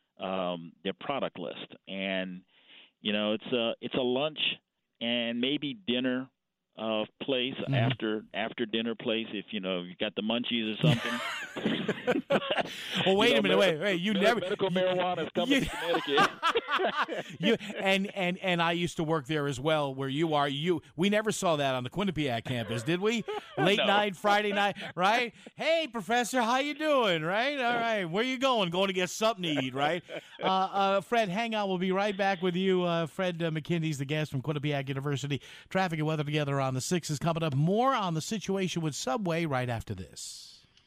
list. And it's a lunch and maybe dinner place, after dinner place, if you got the munchies or something. Well, wait a minute, wait. You never medical marijuana is coming to Connecticut. And I used to work there as well, where you are. We never saw that on the Quinnipiac campus, did we? Late night, Friday night, right? Hey, professor, how you doing? Right? All right. Where you going? Going to get something to eat, right? Fred, hang on. We'll be right back with you. Fred McKinney's the guest from Quinnipiac University. Traffic and weather together on the 6 is coming up. More on the situation with Subway right after this.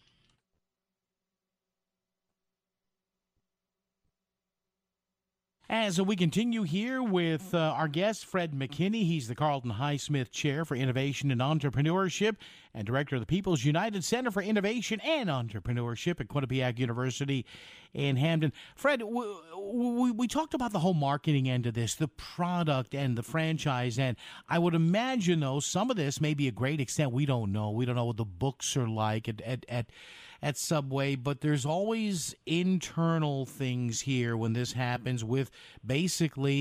As we continue here with our guest, Fred McKinney. He's the Carlton Highsmith Chair for Innovation and Entrepreneurship and Director of the People's United Center for Innovation and Entrepreneurship at Quinnipiac University in Hamden. Fred, we talked about the whole marketing end of this, the product and the franchise end. I would imagine, though, some of this may be a great extent. We don't know. We don't know what the books are like at Subway, but there's always internal things here when this happens with basically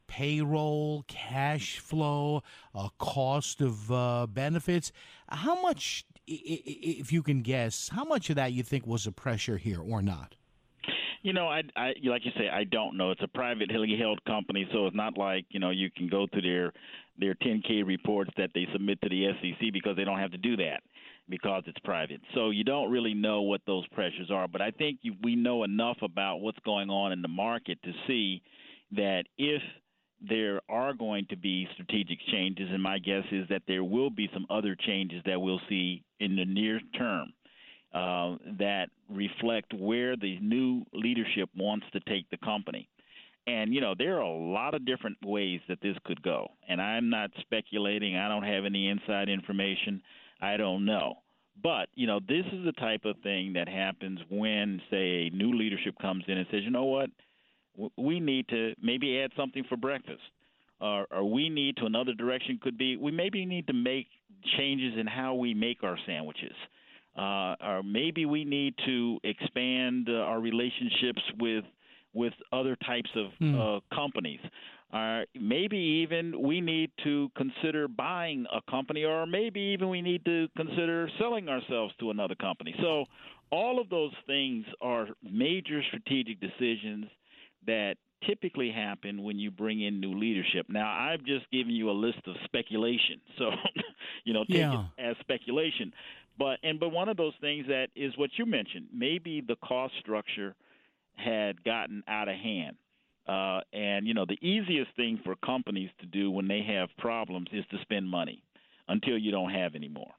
payroll, cash flow, cost of benefits. How much, if you can guess, how much of that you think was a pressure here or not? I like you say, I don't know. It's a privately held company, so it's not like, you can go to their 10K reports that they submit to the SEC, because they don't have to do that because it's private. So you don't really know what those pressures are. But I think we know enough about what's going on in the market to see that if there are going to be strategic changes, and my guess is that there will be some other changes that we'll see in the near term that reflect where the new leadership wants to take the company. And, there are a lot of different ways that this could go. And I'm not speculating. I don't have any inside information. I don't know. But, this is the type of thing that happens when, say, a new leadership comes in and says, you know what, we need to maybe add something for breakfast. Or we need to, another direction could be, we maybe need to make changes in how we make our sandwiches. Or maybe we need to expand our relationships with other types of companies. Maybe even we need to consider buying a company, or maybe even we need to consider selling ourselves to another company. So all of those things are major strategic decisions that typically happen when you bring in new leadership. Now, I've just given you a list of speculation, so take it as speculation. But one of those things that is what you mentioned. Maybe the cost structure had gotten out of hand. And the easiest thing for companies to do when they have problems is to spend money until you don't have any more.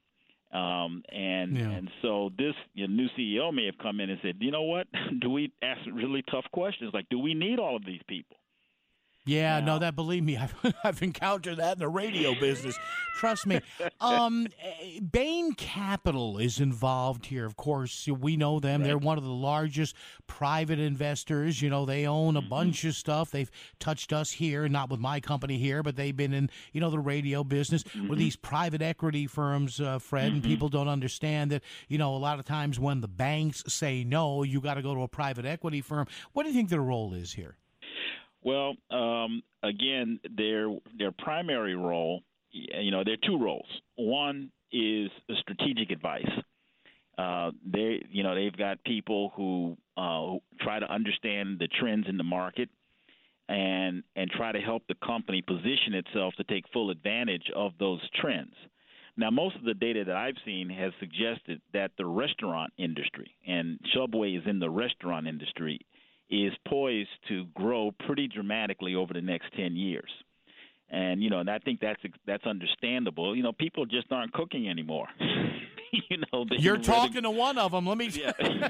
And so this new CEO may have come in and said, you know what, do we ask really tough questions like, do we need all of these people? Yeah, no, that, believe me, I've encountered that in the radio business. Trust me. Bain Capital is involved here. Of course, we know them. Right. They're one of the largest private investors. They own a bunch of stuff. They've touched us here, not with my company here, but they've been in, the radio business with these private equity firms, Fred, and people don't understand that, a lot of times when the banks say no, you got to go to a private equity firm. What do you think their role is here? Well, again, their primary role, there are two roles. One is strategic advice. They've got people who try to understand the trends in the market and try to help the company position itself to take full advantage of those trends. Now, most of the data that I've seen has suggested that the restaurant industry, and Subway is in the restaurant industry, is poised to grow pretty dramatically over the next 10 years. And, and I think that's understandable. People just aren't cooking anymore. You're talking to one of them. Let me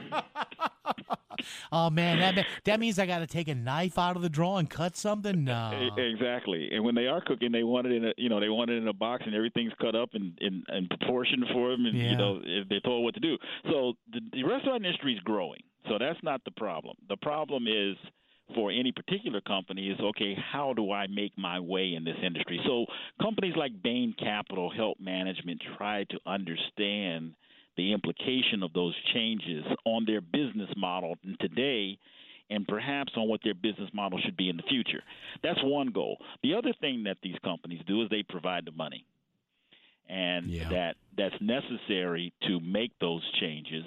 Oh, man, that means I got to take a knife out of the drawer and cut something? No. Exactly. And when they are cooking, they want it in a box, and everything's cut up in proportion for them, and if they're told what to do. So the restaurant industry is growing. So that's not the problem. The problem is, for any particular company, is, okay, how do I make my way in this industry? So companies like Bain Capital help management try to understand the implication of those changes on their business model today, and perhaps on what their business model should be in the future. That's one goal. The other thing that these companies do is they provide the money, and that's necessary to make those changes.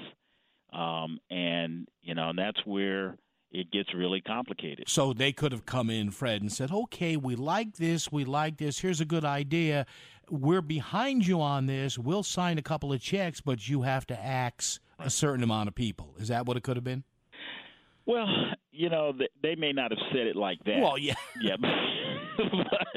And that's where it gets really complicated. So they could have come in, Fred, and said, okay, we like this, here's a good idea, we're behind you on this, we'll sign a couple of checks, but you have to axe a certain amount of people. Is that what it could have been? Well, they may not have said it like that. Well, yeah. Yeah. But,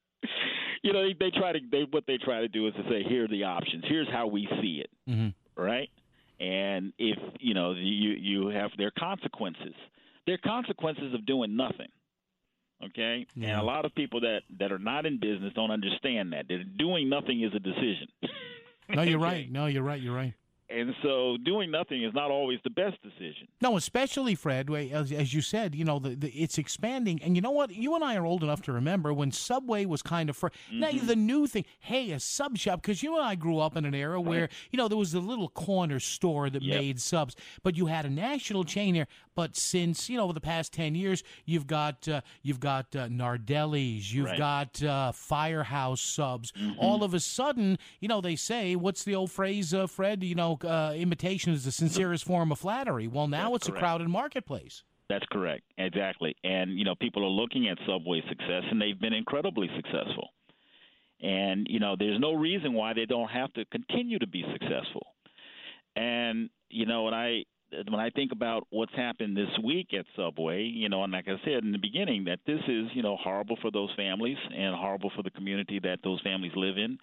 what they try to do is to say, here are the options. Here's how we see it, right? And if, you have their consequences. There are consequences of doing nothing, okay? Yeah. And a lot of people that are not in business don't understand that. Doing nothing is a decision. No, you're right. No, you're right. And so doing nothing is not always the best decision. No, especially, Fred, as you said, it's expanding. And you know what? You and I are old enough to remember when Subway was kind of now the new thing, hey, a sub shop, because you and I grew up in an era where, there was a little corner store that made subs, but you had a national chain here. But since, over the past 10 years, you've got Nardelli's, you've got Firehouse Subs. All of a sudden, they say, what's the old phrase, Fred? Imitation is the sincerest form of flattery. Well, now it's correct. A crowded marketplace. That's correct. Exactly. And, people are looking at Subway's success, and they've been incredibly successful. And, there's no reason why they don't have to continue to be successful. And, when I think about what's happened this week at Subway, and like I said in the beginning, that this is, horrible for those families and horrible for the community that those families live in.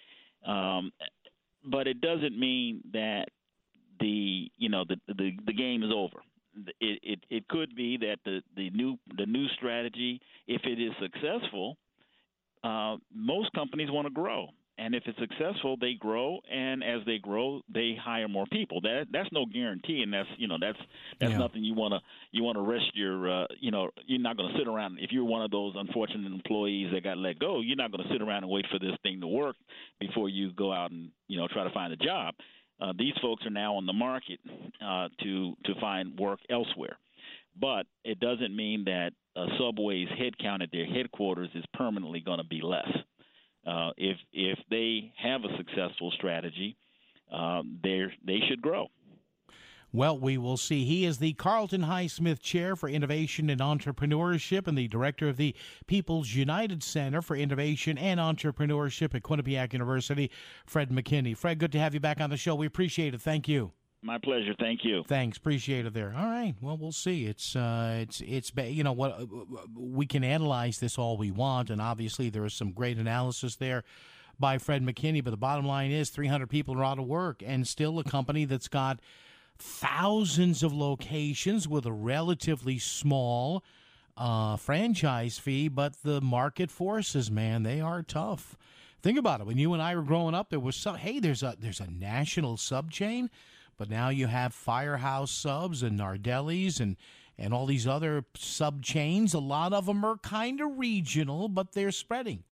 But it doesn't mean that the game is over. It could be that the new strategy, if it is successful, most companies want to grow. And if it's successful, they grow, and as they grow, they hire more people. That's no guarantee, and that's nothing you want to rest your you're not going to sit around. If you're one of those unfortunate employees that got let go, you're not going to sit around and wait for this thing to work before you go out and try to find a job. These folks are now on the market to find work elsewhere, but it doesn't mean that Subway's headcount at their headquarters is permanently going to be less. If they have a successful strategy, they should grow. Well, we will see. He is the Carlton Highsmith Chair for Innovation and Entrepreneurship and the Director of the People's United Center for Innovation and Entrepreneurship at Quinnipiac University, Fred McKinney. Fred, good to have you back on the show. We appreciate it. Thank you. My pleasure. Thank you. Thanks. Appreciate it there. All right. Well, we'll see. It's what we can analyze this all we want, and obviously there is some great analysis there by Fred McKinney, but the bottom line is 300 people are out of work, and still a company that's got thousands of locations with a relatively small franchise fee, but the market forces, man, they are tough. Think about it. When you and I were growing up, there was there's a national sub chain. But now you have Firehouse Subs and Nardelli's and all these other sub chains. A lot of them are kind of regional, but they're spreading.